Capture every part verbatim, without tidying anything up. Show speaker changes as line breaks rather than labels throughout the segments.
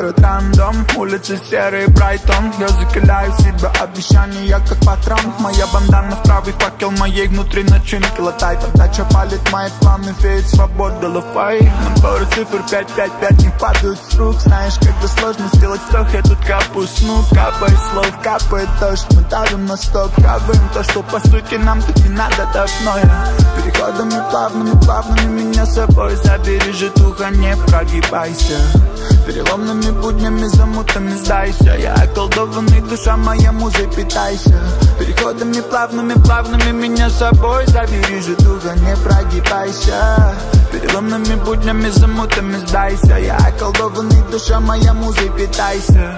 город рандом, улицы серые, Брайтон. Я закаляю себя обещания, как патрон. Моя бандана в правый факел моей внутри начинки латай. Подача палит мои планы, веет свобода лафай. Наборы цифр пять пять пять не падают с рук. Знаешь, когда сложно сделать вдох, я тут капаю снуп. Капает слов, капает дождь, мы давим на стоп. Хаваем то, что по сути нам тут не надо давно. Я переходами плавными, плавными меня с собой забери, житуха, не прогибайся. Переломными буднями, замутами сдайся. Я околдованный, душа моя музой питайся. Переходами плавными, плавными меня с собой забери, житуха, не прогибайся. Переломными буднями, замутами сдайся. Я околдованный, душа моя музой питайся.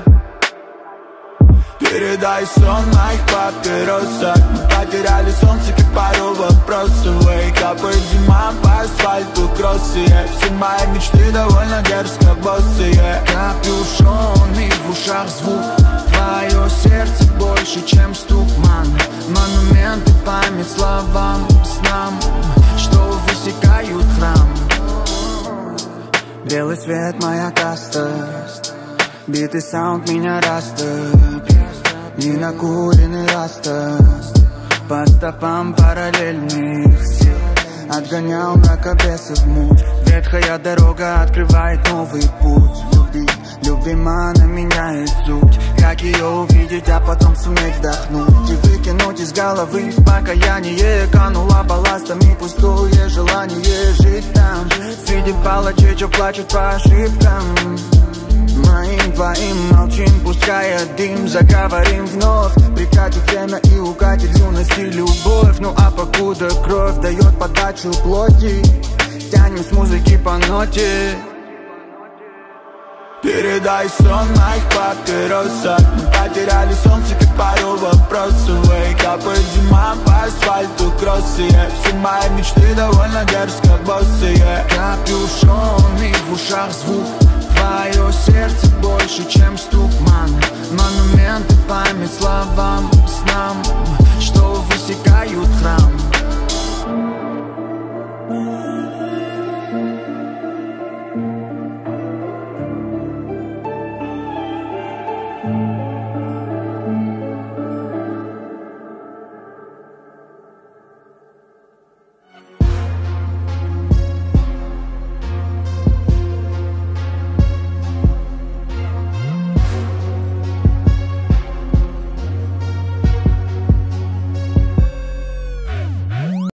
Передай сон моих папиросах. Мы потеряли солнце, как пару вопросов. Эй, капает зима по асфальту, кроссы, yeah. Все мои мечты довольно дерзко боссы, yeah.
Капюшон и в ушах звук. Твое сердце больше, чем стук, ман. Монументы, память словам, снам, что высекают храм. Белый свет, моя каста. Битый саунд меня растет. Не накуренный раста. По стопам параллельных сил отгонял мракобесов муть. Ветхая дорога открывает новый путь. Любить, любима, она меняет суть. Как ее увидеть, а потом суметь вдохнуть и выкинуть из головы покаяние. Канула балластами пустое желание жить там среди палачей, что плачут по ошибкам моим твоим. Молчим, пуская дым, заговорим вновь. Прикатит время и укатит юность и любовь. Ну а покуда кровь дает подачу плоти, тянем с музыки по ноте.
Передай сон моих папиросах. Мы потеряли солнце, как пару вопросов. Эй, капает зима по асфальту, кроссы, yeah. Все мои мечты довольно дерзко боссы, yeah.
Капюшон и в ушах звук. Твое сердце больше, чем стук, ман. Монументы, память